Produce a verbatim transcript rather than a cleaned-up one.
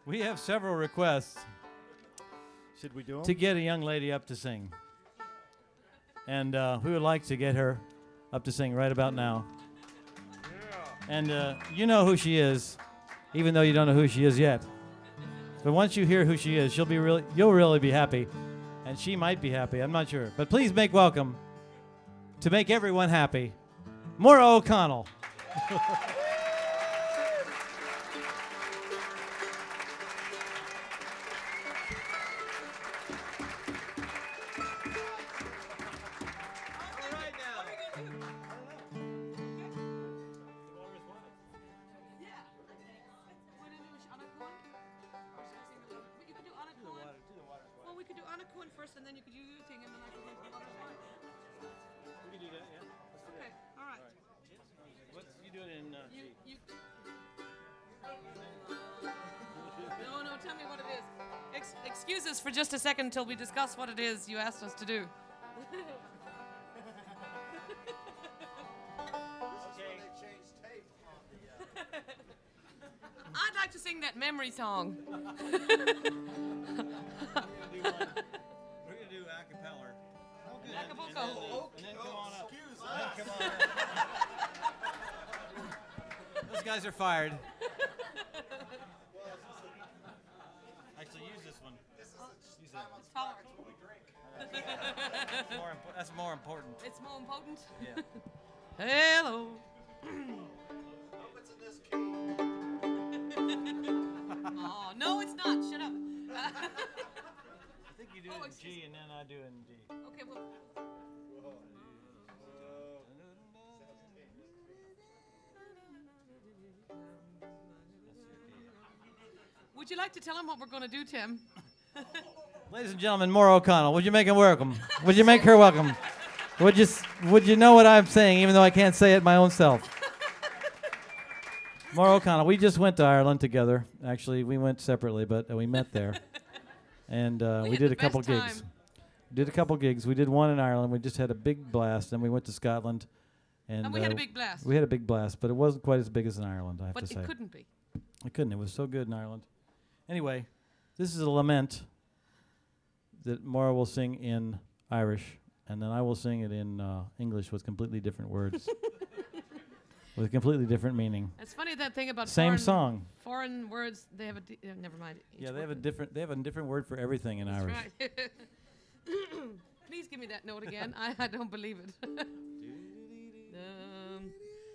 We have several requests Should we do 'em? to get a young lady up to sing. And uh, we would like to get her up to sing right about now. And uh, you know who she is, even though you don't know who she is yet. But once you hear who she is, she'll be really, you'll really be happy. And she might be happy, I'm not sure. But please make welcome, to make everyone happy, Maura O'Connell. First, and then you could do your thing, and then I could do the other one. We can do that, yeah. Let's do Okay, that. all right. What's, you do it in uh, You, G. you. No, no, tell me what it is. Ex- excuse us for just a second until we discuss what it is you asked us to do. I'd like to sing that memory song. We're gonna do a cappella. And then- Acapulco. And then, and then come on up. Excuse And then us. come on up. Those guys are fired. Actually, use this one. Use that one. It's hard. That's more, impo- that's more important. It's more important. Yeah. Hello. Oh, no, it's not. Shut up. I think you do Oh, it in excuse G and then I do it in D. Okay, well. Would you like to tell him what we're going to do, Tim? Ladies and gentlemen, Maura O'Connell. Would you make him welcome? Would you make her welcome? Would you s- Would you know what I'm saying, even though I can't say it my own self? Maura O'Connell. We just went to Ireland together. Actually, we went separately, but uh, we met there, and uh, We we, had did the a couple best gigs. time. Did a couple gigs. We did one in Ireland. We just had a big blast. Then we went to Scotland, and, And we had uh, a big blast. We had a big blast, but it wasn't quite as big as in Ireland. I have But to say. it couldn't be. I couldn't. It was so good in Ireland. Anyway, this is a lament that Maura will sing in Irish, and then I will sing it in uh, English with completely different words, with a completely different meaning. It's funny that thing about Same foreign, song. foreign words. They have a. Di- uh, never mind. Each Yeah, they have a word- different. They have a different word for everything in That's Irish. right. Please give me that note again. I, I don't believe it.